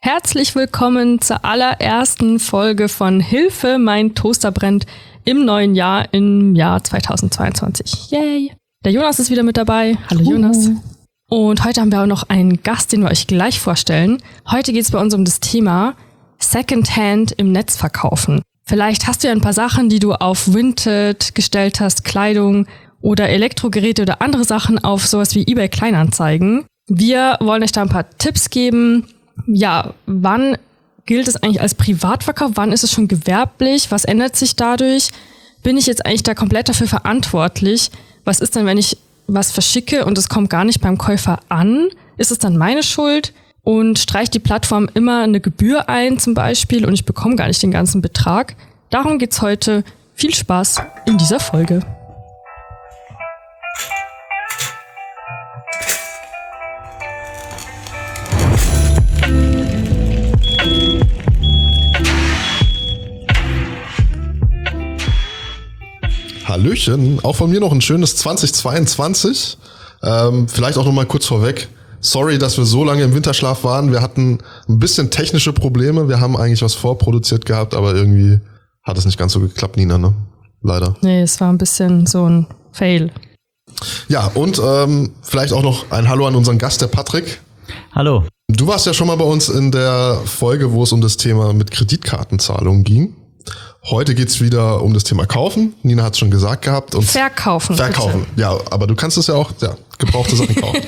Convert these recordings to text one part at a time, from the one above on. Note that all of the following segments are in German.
Herzlich willkommen zur allerersten Folge von Hilfe, mein Toaster brennt im neuen Jahr, im Jahr 2022. Yay! Der Jonas ist wieder mit dabei. Hallo Jonas. Und heute haben wir auch noch einen Gast, den wir euch gleich vorstellen. Heute geht es bei uns um das Thema Secondhand im Netz verkaufen. Vielleicht hast du ja ein paar Sachen, die du auf Vinted gestellt hast, Kleidung oder Elektrogeräte oder andere Sachen auf sowas wie eBay Kleinanzeigen. Wir wollen euch da ein paar Tipps geben. Ja, wann gilt es eigentlich als Privatverkauf? Wann ist es schon gewerblich? Was ändert sich dadurch? Bin ich jetzt eigentlich da komplett dafür verantwortlich? Was ist denn, wenn ich was verschicke und es kommt gar nicht beim Käufer an? Ist es dann meine Schuld? Und streicht die Plattform immer eine Gebühr ein zum Beispiel und ich bekomme gar nicht den ganzen Betrag? Darum geht's heute. Viel Spaß in dieser Folge. Hallöchen, auch von mir noch ein schönes 2022. Vielleicht auch noch mal kurz vorweg. Sorry, dass wir so lange im Winterschlaf waren. Wir hatten ein bisschen technische Probleme. Wir haben eigentlich was vorproduziert gehabt, aber irgendwie hat es nicht ganz so geklappt, Nina, ne? Leider. Nee, es war ein bisschen so ein Fail. Ja, und vielleicht auch noch ein Hallo an unseren Gast, der Patrick. Hallo. Du warst ja schon mal bei uns in der Folge, wo es um das Thema mit Kreditkartenzahlungen ging. Heute geht's wieder um das Thema Kaufen. Nina hat's schon gesagt gehabt. Und Verkaufen. Verkaufen, bitte. Ja, aber du kannst es ja auch, gebrauchte Sachen kaufen.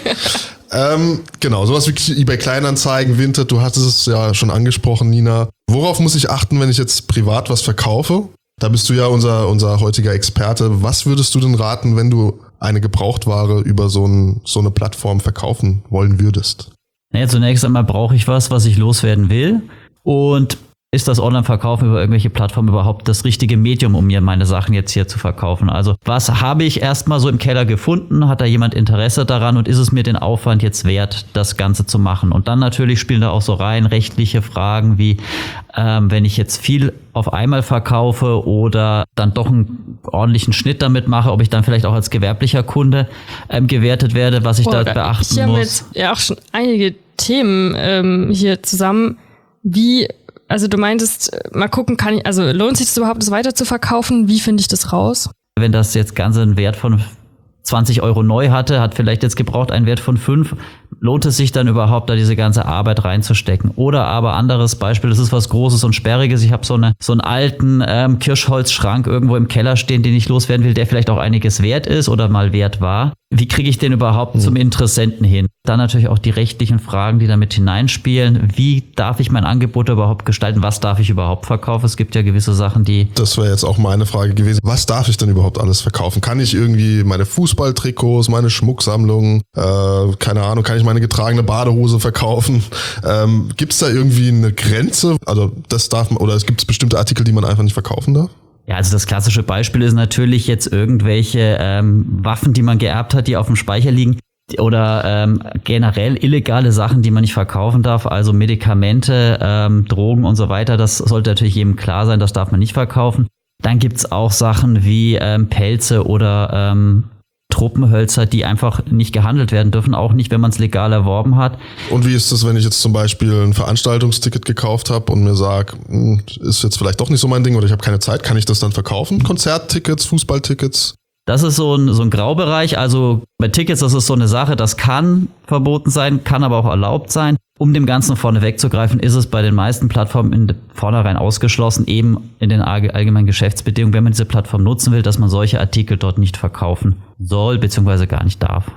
Genau, sowas wie eBay Kleinanzeigen, Vinted, du hattest es ja schon angesprochen, Nina. Worauf muss ich achten, wenn ich jetzt privat was verkaufe? Da bist du ja unser heutiger Experte. Was würdest du denn raten, wenn du eine Gebrauchtware über so eine Plattform verkaufen wollen würdest? Naja, zunächst einmal brauche ich was ich loswerden will. Und ist das Online-Verkaufen über irgendwelche Plattformen überhaupt das richtige Medium, um mir meine Sachen jetzt hier zu verkaufen? Also was habe ich erstmal so im Keller gefunden? Hat da jemand Interesse daran und ist es mir den Aufwand jetzt wert, das Ganze zu machen? Und dann natürlich spielen da auch so rein rechtliche Fragen wie, wenn ich jetzt viel auf einmal verkaufe oder dann doch einen ordentlichen Schnitt damit mache, ob ich dann vielleicht auch als gewerblicher Kunde gewertet werde, was ich da beachten muss. Ich habe jetzt ja auch schon einige Themen hier zusammen, also du meintest, mal gucken, lohnt sich das überhaupt, das weiter zu verkaufen? Wie finde ich das raus? Wenn das jetzt Ganze einen Wert von 20 Euro neu hatte, hat vielleicht jetzt gebraucht einen Wert von 5, lohnt es sich dann überhaupt, da diese ganze Arbeit reinzustecken? Oder aber anderes Beispiel, das ist was Großes und Sperriges, ich habe so einen alten Kirschholzschrank irgendwo im Keller stehen, den ich loswerden will, der vielleicht auch einiges wert ist oder mal wert war. Wie kriege ich den überhaupt zum Interessenten hin? Dann natürlich auch die rechtlichen Fragen, die damit hineinspielen. Wie darf ich mein Angebot überhaupt gestalten? Was darf ich überhaupt verkaufen? Es gibt ja gewisse Sachen, Das wäre jetzt auch meine Frage gewesen. Was darf ich denn überhaupt alles verkaufen? Kann ich irgendwie meine Fußballtrikots, meine Schmucksammlung, keine Ahnung, kann ich meine getragene Badehose verkaufen? Gibt es da irgendwie eine Grenze? Also das darf man, oder es gibt bestimmte Artikel, die man einfach nicht verkaufen darf? Ja, also das klassische Beispiel ist natürlich jetzt irgendwelche Waffen, die man geerbt hat, die auf dem Speicher liegen. Oder generell illegale Sachen, die man nicht verkaufen darf, also Medikamente, Drogen und so weiter. Das sollte natürlich jedem klar sein, das darf man nicht verkaufen. Dann gibt's auch Sachen wie Pelze oder Truppenhölzer, die einfach nicht gehandelt werden dürfen, auch nicht, wenn man es legal erworben hat. Und wie ist es, wenn ich jetzt zum Beispiel ein Veranstaltungsticket gekauft habe und mir sage, ist jetzt vielleicht doch nicht so mein Ding oder ich habe keine Zeit, kann ich das dann verkaufen? Konzerttickets, Fußballtickets? Das ist so ein Graubereich, also bei Tickets, das ist so eine Sache, das kann verboten sein, kann aber auch erlaubt sein. Um dem Ganzen vorne wegzugreifen, ist es bei den meisten Plattformen in vornherein ausgeschlossen, eben in den allgemeinen Geschäftsbedingungen, wenn man diese Plattform nutzen will, dass man solche Artikel dort nicht verkaufen soll, beziehungsweise gar nicht darf.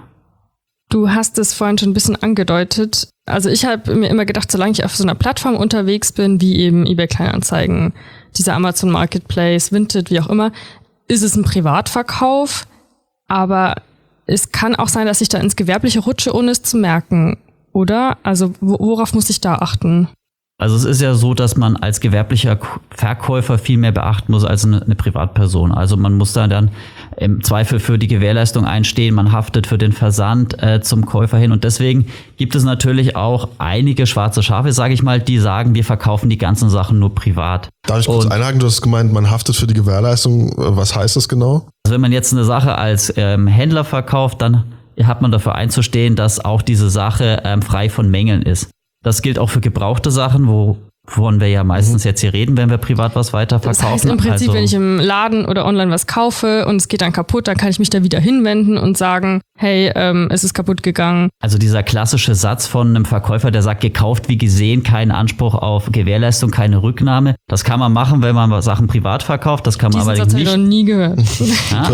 Du hast es vorhin schon ein bisschen angedeutet. Also ich habe mir immer gedacht, solange ich auf so einer Plattform unterwegs bin, wie eben eBay Kleinanzeigen, dieser Amazon Marketplace, Vinted, wie auch immer, ist es ein Privatverkauf, aber es kann auch sein, dass ich da ins Gewerbliche rutsche, ohne es zu merken, oder? Also worauf muss ich da achten? Also es ist ja so, dass man als gewerblicher Verkäufer viel mehr beachten muss als eine Privatperson. Also man muss da dann im Zweifel für die Gewährleistung einstehen, man haftet für den Versand zum Käufer hin. Und deswegen gibt es natürlich auch einige schwarze Schafe, sage ich mal, die sagen, wir verkaufen die ganzen Sachen nur privat. Darf ich kurz einhaken? Du hast gemeint, man haftet für die Gewährleistung. Was heißt das genau? Also wenn man jetzt eine Sache als Händler verkauft, dann hat man dafür einzustehen, dass auch diese Sache frei von Mängeln ist. Das gilt auch für gebrauchte Sachen, wovon wir ja meistens jetzt hier reden, wenn wir privat was weiterverkaufen. Das heißt im Prinzip, wenn ich im Laden oder online was kaufe und es geht dann kaputt, dann kann ich mich da wieder hinwenden und sagen, hey, es ist kaputt gegangen. Also dieser klassische Satz von einem Verkäufer, der sagt, gekauft wie gesehen, keinen Anspruch auf Gewährleistung, keine Rücknahme. Das kann man machen, wenn man Sachen privat verkauft. Das kann man aber nicht. Satz habe ich noch nie gehört. Ja?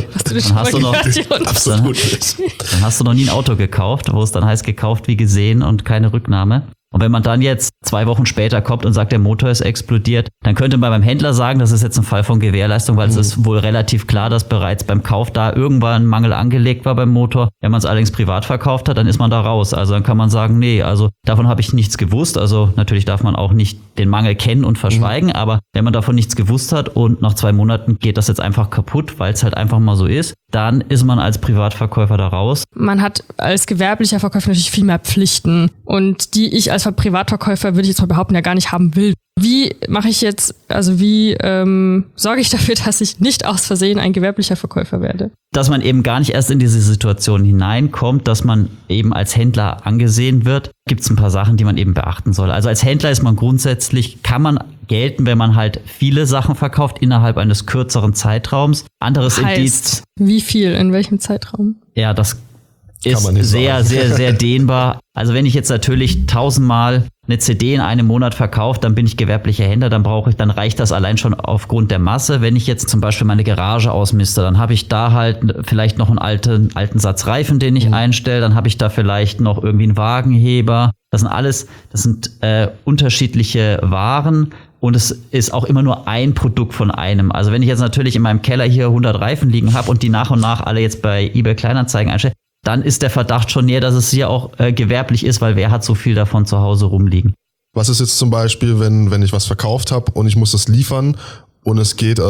Dann hast du noch nie ein Auto gekauft, wo es dann heißt, gekauft wie gesehen und keine Rücknahme. Und wenn man dann jetzt 2 Wochen später kommt und sagt, der Motor ist explodiert, dann könnte man beim Händler sagen, das ist jetzt ein Fall von Gewährleistung, weil es ist wohl relativ klar, dass bereits beim Kauf da irgendwann ein Mangel angelegt war beim Motor. Wenn man es allerdings privat verkauft hat, dann ist man da raus. Also dann kann man sagen, nee, also davon habe ich nichts gewusst. Also natürlich darf man auch nicht den Mangel kennen und verschweigen, aber wenn man davon nichts gewusst hat und nach 2 Monaten geht das jetzt einfach kaputt, weil es halt einfach mal so ist, dann ist man als Privatverkäufer da raus. Man hat als gewerblicher Verkäufer natürlich viel mehr Pflichten und die ich als Privatverkäufer, würde ich jetzt mal behaupten, ja gar nicht haben will. Wie mache ich jetzt, also wie sorge ich dafür, dass ich nicht aus Versehen ein gewerblicher Verkäufer werde? Dass man eben gar nicht erst in diese Situation hineinkommt, dass man eben als Händler angesehen wird, gibt es ein paar Sachen, die man eben beachten soll. Also als Händler ist man grundsätzlich, kann man gelten, wenn man halt viele Sachen verkauft innerhalb eines kürzeren Zeitraums. Anderes Indiz. Wie viel, in welchem Zeitraum? Ja, das ist sehr, sehr, sehr dehnbar. Also wenn ich jetzt natürlich 1000-mal eine CD in einem Monat verkaufe, dann bin ich gewerblicher Händler, dann reicht das allein schon aufgrund der Masse. Wenn ich jetzt zum Beispiel meine Garage ausmiste, dann habe ich da halt vielleicht noch einen alten Satz Reifen, den ich einstelle, dann habe ich da vielleicht noch irgendwie einen Wagenheber. Das sind unterschiedliche Waren. Und es ist auch immer nur ein Produkt von einem. Also wenn ich jetzt natürlich in meinem Keller hier 100 Reifen liegen habe und die nach und nach alle jetzt bei eBay Kleinanzeigen einstelle, dann ist der Verdacht schon näher, dass es hier auch gewerblich ist, weil wer hat so viel davon zu Hause rumliegen? Was ist jetzt zum Beispiel, wenn ich was verkauft habe und ich muss das liefern und es geht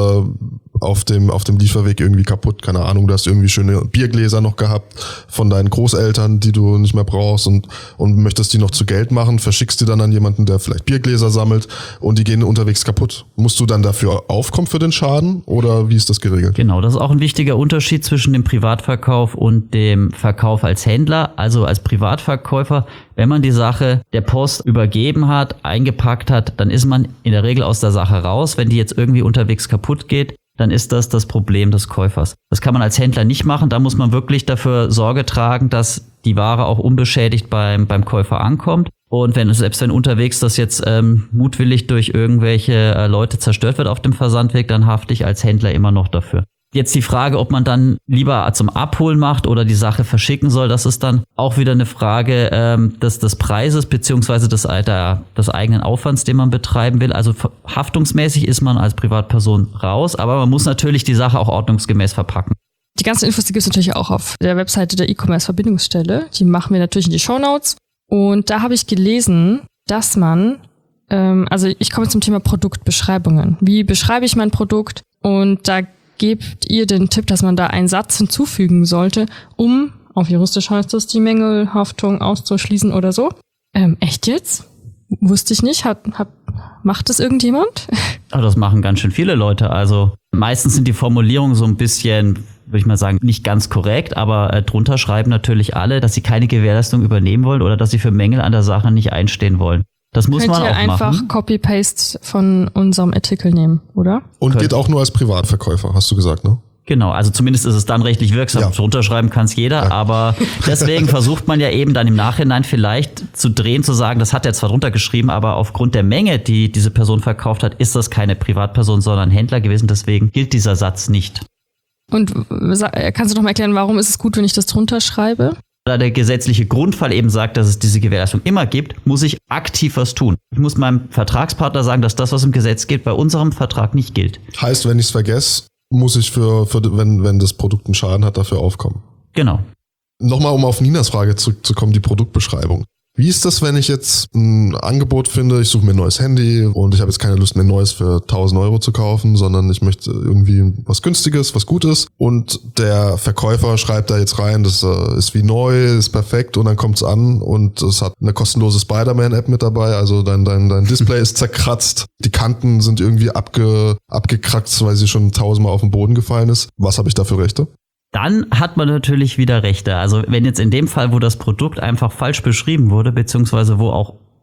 auf dem Lieferweg irgendwie kaputt? Keine Ahnung, du hast irgendwie schöne Biergläser noch gehabt von deinen Großeltern, die du nicht mehr brauchst und möchtest die noch zu Geld machen, verschickst die dann an jemanden, der vielleicht Biergläser sammelt und die gehen unterwegs kaputt. Musst du dann dafür aufkommen für den Schaden oder wie ist das geregelt? Genau, das ist auch ein wichtiger Unterschied zwischen dem Privatverkauf und dem Verkauf als Händler. Also als Privatverkäufer, wenn man die Sache der Post übergeben hat, eingepackt hat, dann ist man in der Regel aus der Sache raus. Wenn die jetzt irgendwie unterwegs kaputt geht, dann ist das Problem des Käufers. Das kann man als Händler nicht machen. Da muss man wirklich dafür Sorge tragen, dass die Ware auch unbeschädigt beim Käufer ankommt. Und selbst wenn unterwegs das jetzt mutwillig durch irgendwelche Leute zerstört wird auf dem Versandweg, dann hafte ich als Händler immer noch dafür. Jetzt die Frage, ob man dann lieber zum Abholen macht oder die Sache verschicken soll, das ist dann auch wieder eine Frage des Preises beziehungsweise des eigenen Aufwands, den man betreiben will. Also haftungsmäßig ist man als Privatperson raus, aber man muss natürlich die Sache auch ordnungsgemäß verpacken. Die ganzen Infos, die gibt es natürlich auch auf der Webseite der E-Commerce-Verbindungsstelle. Die machen wir natürlich in die Shownotes. Und da habe ich gelesen, dass man, also ich komme zum Thema Produktbeschreibungen. Wie beschreibe ich mein Produkt? Und da gebt ihr den Tipp, dass man da einen Satz hinzufügen sollte, um, auf juristisch heißt das, die Mängelhaftung auszuschließen oder so. Echt jetzt? Wusste ich nicht. Macht das irgendjemand? Aber das machen ganz schön viele Leute. Also meistens sind die Formulierungen so ein bisschen, würde ich mal sagen, nicht ganz korrekt, aber drunter schreiben natürlich alle, dass sie keine Gewährleistung übernehmen wollen oder dass sie für Mängel an der Sache nicht einstehen wollen. Das muss man auch machen. Könnt ihr einfach Copy-Paste von unserem Artikel nehmen, oder? Und geht auch nur als Privatverkäufer, hast du gesagt, ne? Genau, also zumindest ist es dann rechtlich wirksam. Ja. Drunter schreiben kann es jeder, ja. Aber deswegen versucht man ja eben dann im Nachhinein vielleicht zu drehen, zu sagen, das hat er zwar drunter geschrieben, aber aufgrund der Menge, die diese Person verkauft hat, ist das keine Privatperson, sondern Händler gewesen. Deswegen gilt dieser Satz nicht. Und kannst du noch mal erklären, warum ist es gut, wenn ich das drunter schreibe? Da der gesetzliche Grundfall eben sagt, dass es diese Gewährleistung immer gibt, muss ich aktiv was tun. Ich muss meinem Vertragspartner sagen, dass das, was im Gesetz gilt, bei unserem Vertrag nicht gilt. Heißt, wenn ich es vergesse, muss ich wenn das Produkt einen Schaden hat, dafür aufkommen. Genau. Nochmal, um auf Ninas Frage zurückzukommen, die Produktbeschreibung. Wie ist das, wenn ich jetzt ein Angebot finde, ich suche mir ein neues Handy und ich habe jetzt keine Lust, mir ein neues für 1.000 Euro zu kaufen, sondern ich möchte irgendwie was Günstiges, was Gutes und der Verkäufer schreibt da jetzt rein, das ist wie neu, ist perfekt und dann kommt's an und es hat eine kostenlose Spider-Man-App mit dabei, also dein Display ist zerkratzt, die Kanten sind irgendwie abgekratzt, weil sie schon 1000-mal auf den Boden gefallen ist. Was habe ich da für Rechte? Dann hat man natürlich wieder Rechte. Also wenn jetzt in dem Fall, wo das Produkt einfach falsch beschrieben wurde, beziehungsweise wo auch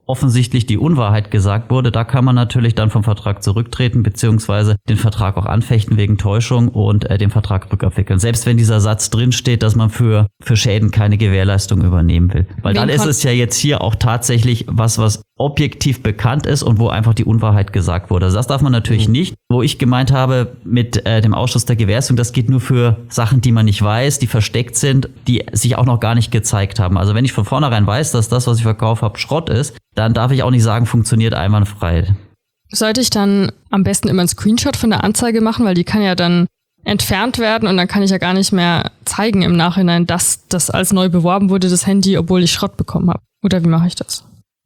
offensichtlich die Unwahrheit gesagt wurde, da kann man natürlich dann vom Vertrag zurücktreten, beziehungsweise den Vertrag auch anfechten wegen Täuschung und den Vertrag rückabwickeln. Selbst wenn dieser Satz drinsteht, dass man für Schäden keine Gewährleistung übernehmen will. Weil dann ist es ja jetzt hier auch tatsächlich was objektiv bekannt ist und wo einfach die Unwahrheit gesagt wurde. Also das darf man natürlich nicht. Wo ich gemeint habe mit dem Ausschuss der Gewährleistung, das geht nur für Sachen, die man nicht weiß, die versteckt sind, die sich auch noch gar nicht gezeigt haben. Also wenn ich von vornherein weiß, dass das, was ich verkauft habe, Schrott ist, dann darf ich auch nicht sagen, funktioniert einwandfrei. Sollte ich dann am besten immer einen Screenshot von der Anzeige machen, weil die kann ja dann entfernt werden und dann kann ich ja gar nicht mehr zeigen im Nachhinein, dass das als neu beworben wurde, das Handy, obwohl ich Schrott bekommen habe. Oder wie mache ich das?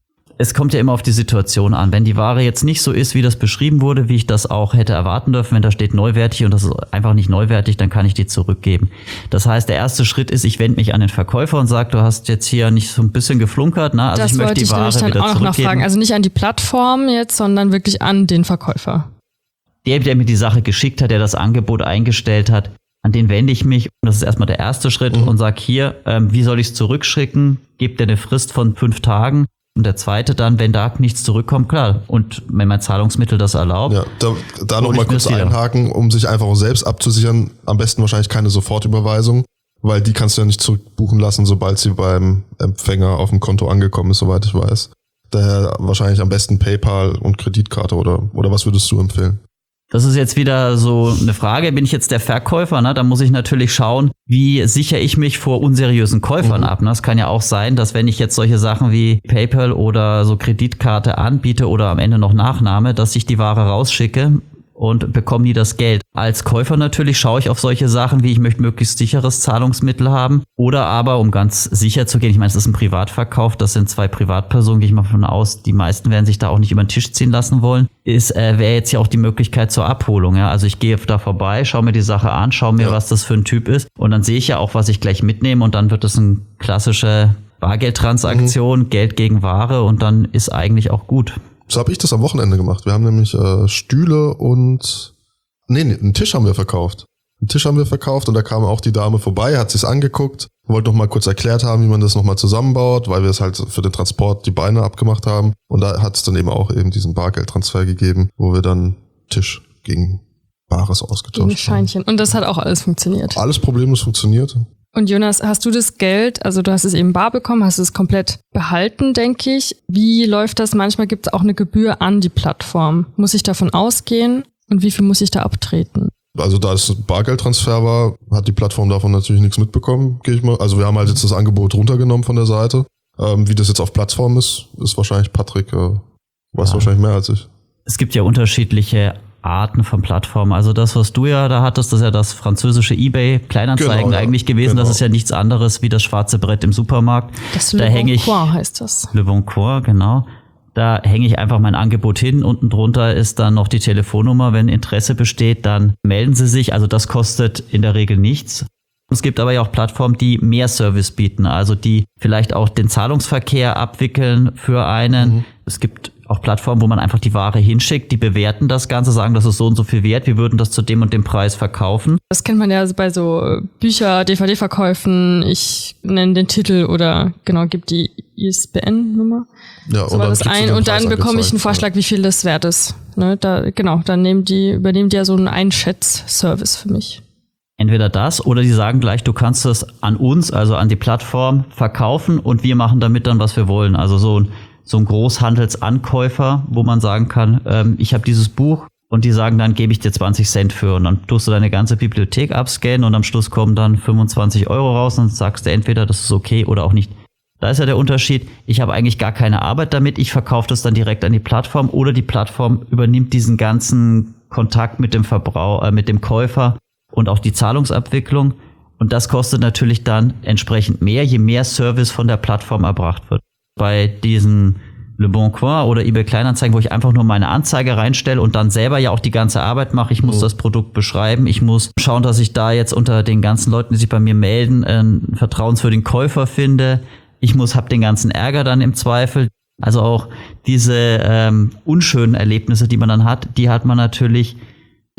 Es kommt ja immer auf die Situation an. Wenn die Ware jetzt nicht so ist, wie das beschrieben wurde, wie ich das auch hätte erwarten dürfen, wenn da steht neuwertig und das ist einfach nicht neuwertig, dann kann ich die zurückgeben. Das heißt, der erste Schritt ist, ich wende mich an den Verkäufer und sage, du hast jetzt hier nicht so ein bisschen geflunkert, ne? Also das ich möchte die Ware dann wieder auch zurückgeben. Nachfragen. Also nicht an die Plattform jetzt, sondern wirklich an den Verkäufer. Der mir die Sache geschickt hat, der das Angebot eingestellt hat, an den wende ich mich. Und das ist erstmal der erste Schritt und sage hier, wie soll ich es zurückschicken? Gebt dir eine Frist von 5 Tagen. Und der zweite dann, wenn da nichts zurückkommt, klar. Und wenn mein Zahlungsmittel das erlaubt. Ja, da nochmal kurz einhaken, um sich einfach auch selbst abzusichern. Am besten wahrscheinlich keine Sofortüberweisung, weil die kannst du ja nicht zurückbuchen lassen, sobald sie beim Empfänger auf dem Konto angekommen ist, soweit ich weiß. Daher wahrscheinlich am besten PayPal und Kreditkarte oder was würdest du empfehlen? Das ist jetzt wieder so eine Frage, bin ich jetzt der Verkäufer, ne? Da muss ich natürlich schauen, wie sichere ich mich vor unseriösen Käufern ab. Ne? Es kann ja auch sein, dass wenn ich jetzt solche Sachen wie PayPal oder so Kreditkarte anbiete oder am Ende noch Nachnahme, dass ich die Ware rausschicke und bekomme nie das Geld. Als Käufer natürlich schaue ich auf solche Sachen wie, ich möchte möglichst sicheres Zahlungsmittel haben oder aber, um ganz sicher zu gehen, ich meine, es ist ein Privatverkauf, das sind 2 Privatpersonen, gehe ich mal davon aus, die meisten werden sich da auch nicht über den Tisch ziehen lassen wollen, wäre jetzt ja auch die Möglichkeit zur Abholung. Ja? Also ich gehe da vorbei, schaue mir die Sache an, schaue mir, was das für ein Typ ist und dann sehe ich ja auch, was ich gleich mitnehme und dann wird es eine klassische Bargeldtransaktion, Geld gegen Ware und dann ist eigentlich auch gut. So habe ich das am Wochenende gemacht. Wir haben nämlich Stühle und einen Tisch haben wir verkauft. Einen Tisch haben wir verkauft und da kam auch die Dame vorbei, hat sich's angeguckt, wollte noch mal kurz erklärt haben, wie man das nochmal zusammenbaut, weil wir es halt für den Transport die Beine abgemacht haben. Und da hat es dann eben auch eben diesen Bargeldtransfer gegeben, wo wir dann Tisch gegen Bares ausgetauscht gegen Scheinchen. Und das hat auch alles funktioniert. Alles problemlos funktioniert. Und Jonas, hast du das Geld, also du hast es eben bar bekommen, hast es komplett behalten, denke ich. Wie läuft das? Manchmal gibt es auch eine Gebühr an die Plattform. Muss ich davon ausgehen und wie viel muss ich da abtreten? Also da es Bargeldtransfer war, hat die Plattform davon natürlich nichts mitbekommen, gehe ich mal. Also wir haben halt jetzt das Angebot runtergenommen von der Seite. Wie das jetzt auf Plattform ist wahrscheinlich Patrick, weiß wahrscheinlich mehr als ich. Es gibt ja unterschiedliche Arten von Plattformen. Also das, was du ja da hattest, das ist ja das französische eBay Kleinanzeigen eigentlich gewesen. Genau. Das ist ja nichts anderes wie das schwarze Brett im Supermarkt. Das Le Bon Coin heißt das. Le Bon Coin, genau. Da hänge ich einfach mein Angebot hin. Unten drunter ist dann noch die Telefonnummer. Wenn Interesse besteht, dann melden Sie sich. Also das kostet in der Regel nichts. Es gibt aber ja auch Plattformen, die mehr Service bieten, also die vielleicht auch den Zahlungsverkehr abwickeln für einen. Es gibt auch Plattformen, wo man einfach die Ware hinschickt, die bewerten das Ganze, sagen, das ist so und so viel wert, wir würden das zu dem und dem Preis verkaufen. Das kennt man ja bei so Bücher, DVD-Verkäufen, ich nenne den Titel oder genau, gib die ISBN-Nummer. Ja, so war das ein und dann bekomme ich einen Vorschlag, wie viel das wert ist. Ne, dann übernehmen die ja so einen Einschätzservice für mich. Entweder das oder die sagen gleich, du kannst es an uns, also an die Plattform verkaufen und wir machen damit dann, was wir wollen. Also so ein Großhandelsankäufer, wo man sagen kann, ich habe dieses Buch und die sagen, dann gebe ich dir 20 Cent für und dann tust du deine ganze Bibliothek abscannen und am Schluss kommen dann 25 Euro raus und sagst du entweder, das ist okay oder auch nicht. Da ist ja der Unterschied, ich habe eigentlich gar keine Arbeit damit, ich verkaufe das dann direkt an die Plattform oder die Plattform übernimmt diesen ganzen Kontakt mit dem mit dem Käufer und auch die Zahlungsabwicklung. Und das kostet natürlich dann entsprechend mehr, je mehr Service von der Plattform erbracht wird. Bei diesen Le Bon Coin oder eBay Kleinanzeigen, wo ich einfach nur meine Anzeige reinstelle und dann selber ja auch die ganze Arbeit mache. Ich muss das Produkt beschreiben. Ich muss schauen, dass ich da jetzt unter den ganzen Leuten, die sich bei mir melden, einen vertrauenswürdigen Käufer finde. Hab den ganzen Ärger dann im Zweifel. Also auch diese unschönen Erlebnisse, die man dann hat, die hat man natürlich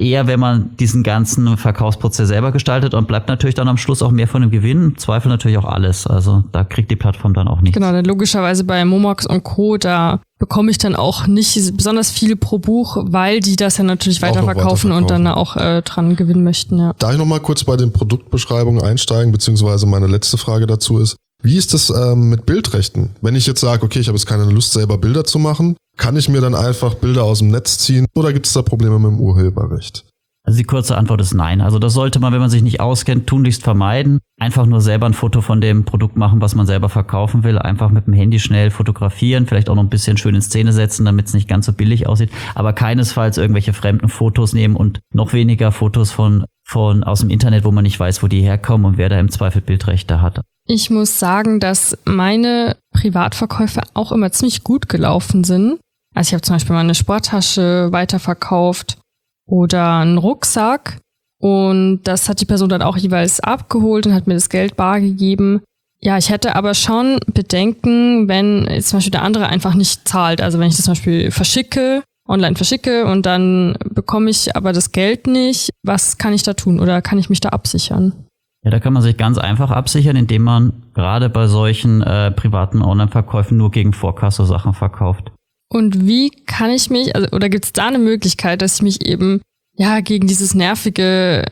eher, wenn man diesen ganzen Verkaufsprozess selber gestaltet und bleibt natürlich dann am Schluss auch mehr von dem Gewinn. Im Zweifel natürlich auch alles. Also da kriegt die Plattform dann auch nichts. Genau, dann logischerweise bei Momox und Co., da bekomme ich dann auch nicht besonders viel pro Buch, weil die das ja natürlich weiterverkaufen und dann auch dran gewinnen möchten. Ja. Darf ich noch mal kurz bei den Produktbeschreibungen einsteigen, beziehungsweise meine letzte Frage dazu ist, wie ist das mit Bildrechten? Wenn ich jetzt sage, okay, ich habe jetzt keine Lust, selber Bilder zu machen, kann ich mir dann einfach Bilder aus dem Netz ziehen oder gibt es da Probleme mit dem Urheberrecht? Also die kurze Antwort ist nein. Also das sollte man, wenn man sich nicht auskennt, tunlichst vermeiden. Einfach nur selber ein Foto von dem Produkt machen, was man selber verkaufen will. Einfach mit dem Handy schnell fotografieren, vielleicht auch noch ein bisschen schön in Szene setzen, damit es nicht ganz so billig aussieht. Aber keinesfalls irgendwelche fremden Fotos nehmen und noch weniger Fotos von aus dem Internet, wo man nicht weiß, wo die herkommen und wer da im Zweifel Bildrechte hat. Ich muss sagen, dass meine Privatverkäufe auch immer ziemlich gut gelaufen sind. Also ich habe zum Beispiel mal eine Sporttasche weiterverkauft oder einen Rucksack und das hat die Person dann auch jeweils abgeholt und hat mir das Geld bar gegeben. Ja, ich hätte aber schon Bedenken, wenn jetzt zum Beispiel der andere einfach nicht zahlt. Also wenn ich das zum Beispiel online verschicke und dann bekomme ich aber das Geld nicht, was kann ich da tun oder kann ich mich da absichern? Ja, da kann man sich ganz einfach absichern, indem man gerade bei solchen privaten Online-Verkäufen nur gegen Vorkasse Sachen verkauft. Und wie kann ich mich, oder gibt es da eine Möglichkeit, dass ich mich eben gegen diese nervige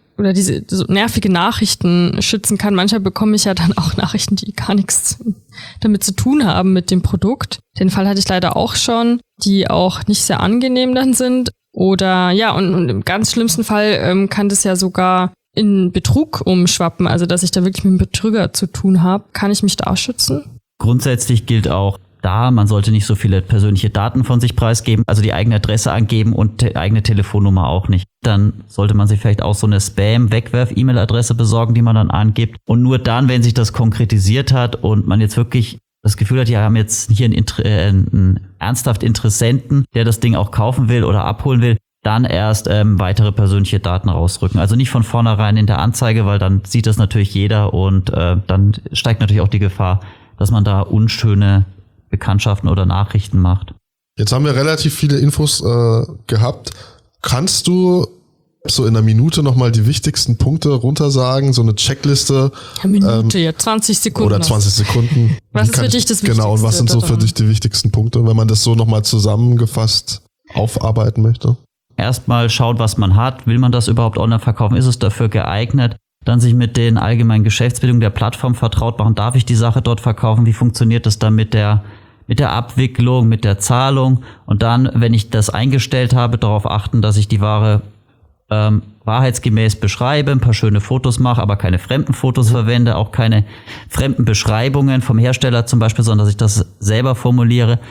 Nachrichten schützen kann? Manchmal bekomme ich ja dann auch Nachrichten, die gar nichts damit zu tun haben mit dem Produkt. Den Fall hatte ich leider auch schon, die auch nicht sehr angenehm dann sind. Oder und im ganz schlimmsten Fall kann das ja sogar in Betrug umschwappen, also dass ich da wirklich mit einem Betrüger zu tun habe. Kann ich mich da auch schützen? Grundsätzlich gilt auch man sollte nicht so viele persönliche Daten von sich preisgeben, also die eigene Adresse angeben und die eigene Telefonnummer auch nicht. Dann sollte man sich vielleicht auch so eine Spam-Wegwerf-E-Mail-Adresse besorgen, die man dann angibt. Und nur dann, wenn sich das konkretisiert hat und man jetzt wirklich das Gefühl hat, wir haben jetzt hier einen ernsthaft Interessenten, der das Ding auch kaufen will oder abholen will, dann erst weitere persönliche Daten rausrücken. Also nicht von vornherein in der Anzeige, weil dann sieht das natürlich jeder und dann steigt natürlich auch die Gefahr, dass man da unschöne Bekanntschaften oder Nachrichten macht. Jetzt haben wir relativ viele Infos gehabt. Kannst du so in einer Minute nochmal die wichtigsten Punkte runtersagen? So eine Checkliste? Eine Minute, 20 Sekunden. Oder 20 Sekunden. Was ist für dich das Wichtigste? Genau, und was sind so für dich die wichtigsten Punkte, wenn man das so nochmal zusammengefasst aufarbeiten möchte? Erstmal schaut, was man hat. Will man das überhaupt online verkaufen? Ist es dafür geeignet? Dann sich mit den allgemeinen Geschäftsbedingungen der Plattform vertraut machen. Darf ich die Sache dort verkaufen? Wie funktioniert das dann mit der Abwicklung, mit der Zahlung? Und dann, wenn ich das eingestellt habe, darauf achten, dass ich die Ware wahrheitsgemäß beschreibe, ein paar schöne Fotos mache, aber keine fremden Fotos verwende, auch keine fremden Beschreibungen vom Hersteller zum Beispiel, sondern dass ich das selber formuliere.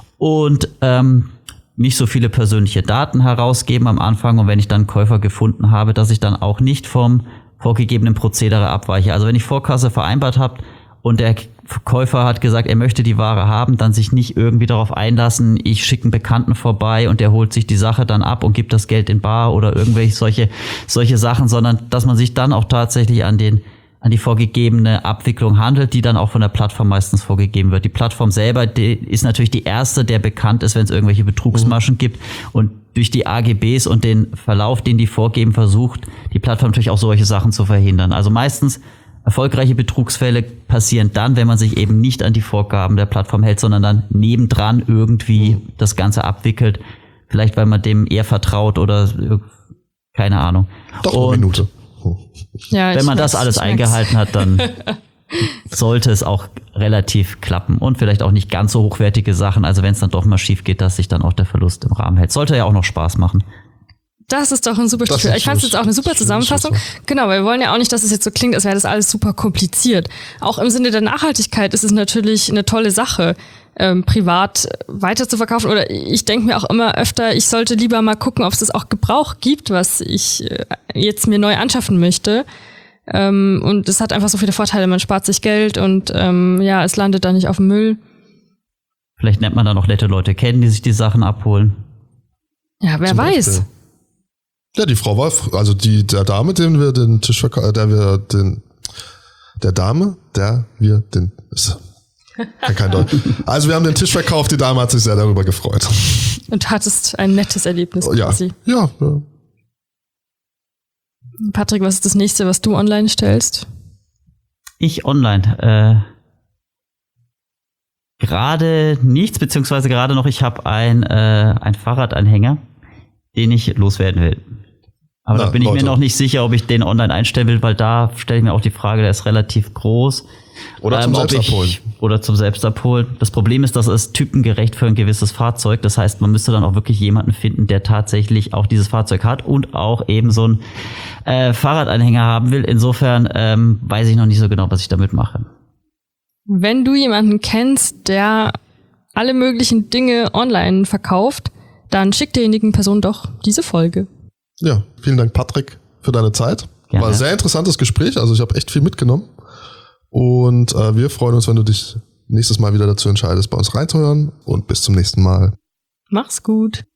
Und nicht so viele persönliche Daten herausgeben am Anfang. Und wenn ich dann einen Käufer gefunden habe, dass ich dann auch nicht vom vorgegebenen Prozedere abweiche. Also wenn ich Vorkasse vereinbart habe und der Käufer hat gesagt, er möchte die Ware haben, dann sich nicht irgendwie darauf einlassen, ich schicke einen Bekannten vorbei und der holt sich die Sache dann ab und gibt das Geld in bar oder irgendwelche solche Sachen, sondern dass man sich dann auch tatsächlich an die vorgegebene Abwicklung handelt, die dann auch von der Plattform meistens vorgegeben wird. Die Plattform selber, die ist natürlich die erste, der bekannt ist, wenn es irgendwelche Betrugsmaschen gibt. Und durch die AGBs und den Verlauf, den die vorgeben, versucht die Plattform natürlich auch solche Sachen zu verhindern. Also meistens erfolgreiche Betrugsfälle passieren dann, wenn man sich eben nicht an die Vorgaben der Plattform hält, sondern dann nebendran irgendwie das Ganze abwickelt. Vielleicht, weil man dem eher vertraut oder keine Ahnung. Doch, eine Minute. Ja, wenn man das alles eingehalten hat, dann sollte es auch relativ klappen und vielleicht auch nicht ganz so hochwertige Sachen. Also wenn es dann doch mal schief geht, dass sich dann auch der Verlust im Rahmen hält. Sollte ja auch noch Spaß machen. Das ist doch ein super Spiel. Ich fand es jetzt auch eine super Zusammenfassung. Genau, weil wir wollen ja auch nicht, dass es jetzt so klingt, als wäre das alles super kompliziert. Auch im Sinne der Nachhaltigkeit ist es natürlich eine tolle Sache, privat weiter zu verkaufen. Oder ich denke mir auch immer öfter, ich sollte lieber mal gucken, ob es das auch Gebrauch gibt, was ich jetzt mir neu anschaffen möchte. Und es hat einfach so viele Vorteile. Man spart sich Geld und es landet da nicht auf dem Müll. Vielleicht lernt man da noch nette Leute kennen, die sich die Sachen abholen. Ja, wer weiß. Ja, die Frau war, also der Dame, den wir den Tisch verkauft, der wir kein Deutsch. Also wir haben den Tisch verkauft, die Dame hat sich sehr darüber gefreut. Und hattest ein nettes Erlebnis quasi. Ja. Patrick, was ist das nächste, was du online stellst? Ich online. Gerade nichts, beziehungsweise gerade noch, ich habe ein Fahrradanhänger, den ich loswerden will. Aber da bin ich mir noch nicht sicher, ob ich den online einstellen will, weil da stelle ich mir auch die Frage, der ist relativ groß. Oder zum Selbstabholen. Oder zum Selbstabholen. Das Problem ist, das ist typengerecht für ein gewisses Fahrzeug. Das heißt, man müsste dann auch wirklich jemanden finden, der tatsächlich auch dieses Fahrzeug hat und auch eben so einen Fahrradanhänger haben will. Insofern weiß ich noch nicht so genau, was ich damit mache. Wenn du jemanden kennst, der alle möglichen Dinge online verkauft, dann schick derjenigen Person doch diese Folge. Ja, vielen Dank, Patrick, für deine Zeit. Gerne. War ein sehr interessantes Gespräch, also ich habe echt viel mitgenommen. Und wir freuen uns, wenn du dich nächstes Mal wieder dazu entscheidest, bei uns reinzuhören. Und bis zum nächsten Mal. Mach's gut.